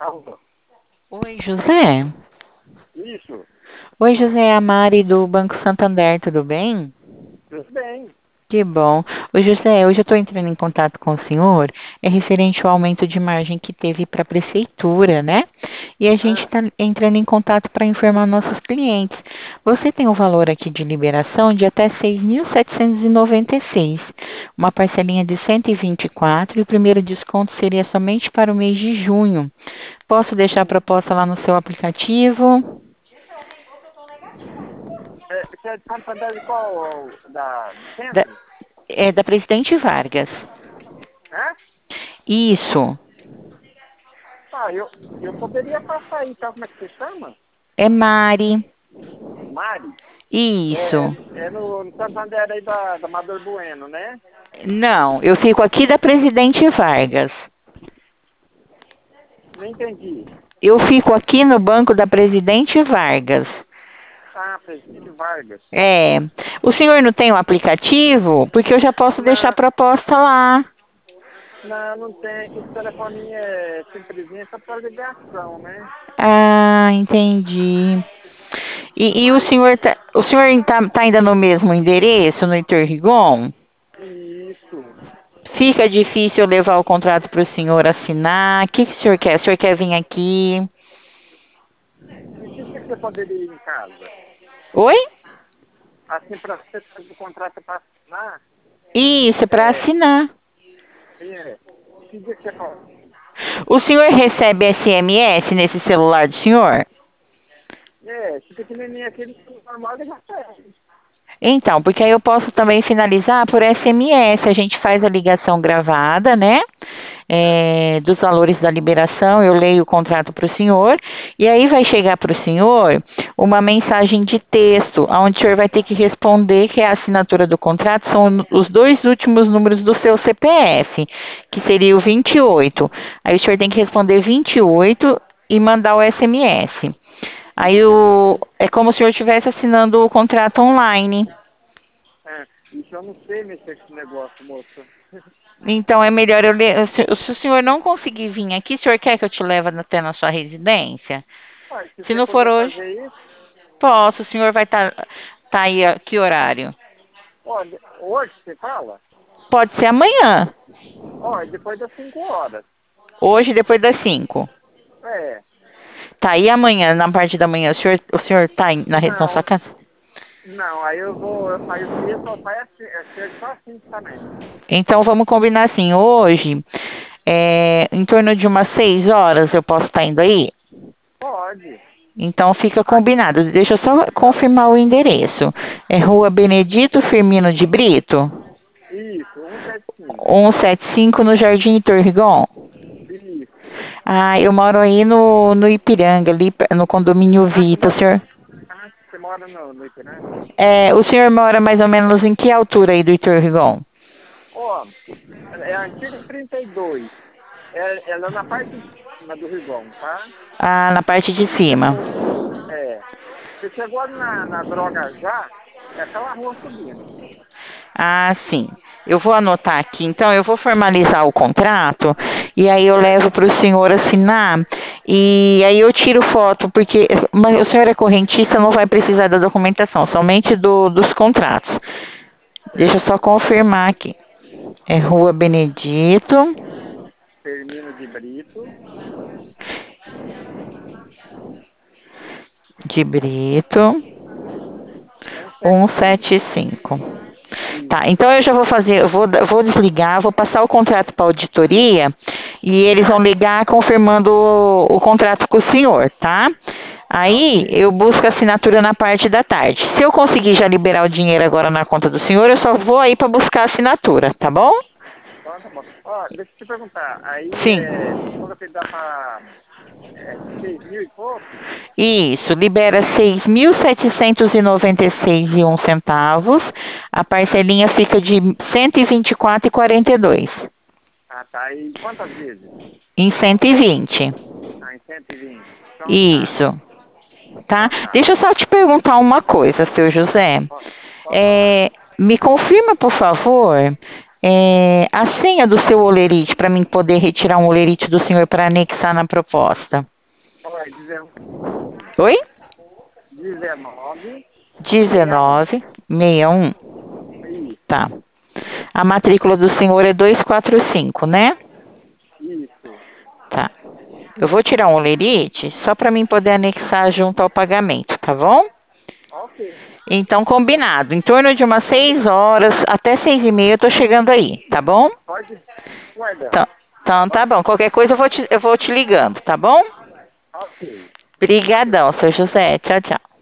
Alô? Oi, José. Isso, Oi, José, é a Mari do Banco Santander, tudo bem? tudo bem. Que bom. Oi, José, hoje eu estou entrando em contato com o senhor, é referente ao aumento de margem que teve para a prefeitura, né? E a gente Ah, está entrando em contato para informar nossos clientes. Você tem um valor aqui de liberação de até 6.796, uma parcelinha de 124 e o primeiro desconto seria somente para o mês de junho. Posso deixar a proposta lá no seu aplicativo? você é de Santander de qual? Do Da, centro? da Presidente Vargas. Hã? Isso. Ah, eu poderia passar aí, tá? Como é que você chama? É Mari. Mari. É, Isso. é no Santander aí da Amador Bueno, né? Não, eu fico aqui da Presidente Vargas. Não entendi. Eu fico aqui no banco da Presidente Vargas. Ah, Presidente Vargas. É. O senhor não tem o aplicativo? Porque eu já posso deixar a Não, proposta lá. não tem. Esse telefoninho é simplesinho, só para ligação, né? Ah, entendi. E Mas, o senhor tá ainda no mesmo endereço, no Heitor Rigon? isso. Fica difícil eu levar o contrato para o senhor assinar. O que o senhor quer? O senhor quer vir aqui? E que dia que você poderia ir em casa? Oi? Assim, para você fazer o contrato para assinar, Isso, para é, assinar. é, que dia que você pode? O senhor recebe SMS nesse celular do senhor? Se pequenininho aquele normal, ele já tem. Então, porque aí eu posso também finalizar por SMS. A gente faz a ligação gravada, né? Ah, Dos valores da liberação, eu leio o contrato para o senhor, e aí vai chegar para o senhor uma mensagem de texto, onde o senhor vai ter que responder que a assinatura do contrato são os dois últimos números do seu CPF, que seria o 28. Aí o senhor tem que responder 28 e mandar o SMS. Aí é como se o senhor estivesse assinando o contrato online. isso eu não sei mexer com esse negócio, moça. Então é melhor eu ler. Se o senhor não conseguir vir aqui, o senhor quer que eu te leve até na sua residência? Olha, se Se você não for puder hoje, fazer isso, posso. O senhor vai estar tá aí a que horário? olha, hoje você fala? Pode ser amanhã. Olha, depois das 5 horas. Hoje, depois das 5. É, Tá aí amanhã, na parte da manhã. O senhor tá na sua não, casa? não, aí o dia só sai assim, chega só assim também. Então vamos combinar assim. Hoje, em torno de umas 6 horas, eu posso estar indo aí? Pode. Então fica Ah, combinado. Deixa eu só tá. confirmar o endereço. É Rua Benedito Firmino de Brito, Isso, 175. 175 no Jardim Torrigon. Isso. Ah, eu moro aí no Ipiranga, ali no condomínio Ah, Vita, senhor. você mora no Ipiranga? O senhor mora mais ou menos em que altura aí do Itorrigon? Ó, é a antiga 32. Ela é na parte de cima do Rigon, tá? Ah, na parte de Você cima. chegou, é, você chegou na droga já, é aquela rua subindo. Ah, sim. Eu vou anotar aqui, então eu vou formalizar o contrato e aí eu É, levo para o senhor assinar e aí eu tiro foto, porque mas o senhor é correntista, não vai precisar da documentação, somente dos contratos. Deixa eu certo. só confirmar aqui. É Rua Benedito Termino de Brito, de Brito, 175. 175. Tá, Isso. então eu já vou fazer, eu vou desligar, vou passar o contrato para auditoria e eles vão Ah, ligar confirmando o contrato com o senhor, tá? tá Aí ok. eu busco a assinatura na parte da tarde. Se eu conseguir já liberar o dinheiro agora na conta do senhor, eu só vou aí para buscar a assinatura, tá bom? Então tá bom. Ó, deixa eu te perguntar, aí Sim. você falou que dá pra 6 mil e pouco? Isso, libera 6.796,01 centavos. A parcelinha fica de 124,42 Ah, tá. E quantas vezes? em 120. Ah, em 120. Então tá. Isso. Tá? Então tá. Deixa eu só te perguntar uma coisa, seu José. Pode falar. Me confirma, por favor, A senha do seu olerite, para mim poder retirar um olerite do senhor para anexar na proposta. Olha, Oi? 19, 1961. Isso, Tá. A matrícula do senhor é 245, né? isso. Tá. Eu vou tirar um olerite só para mim poder anexar junto ao pagamento, tá bom? Ok. Então, combinado. Em torno de umas 6 horas até 6h30 eu tô chegando aí, tá bom? Pode guardar. Então, então tá bom. Qualquer coisa eu vou te ligando, tá bom? Ok. Obrigadão, seu José. Tchau, tchau.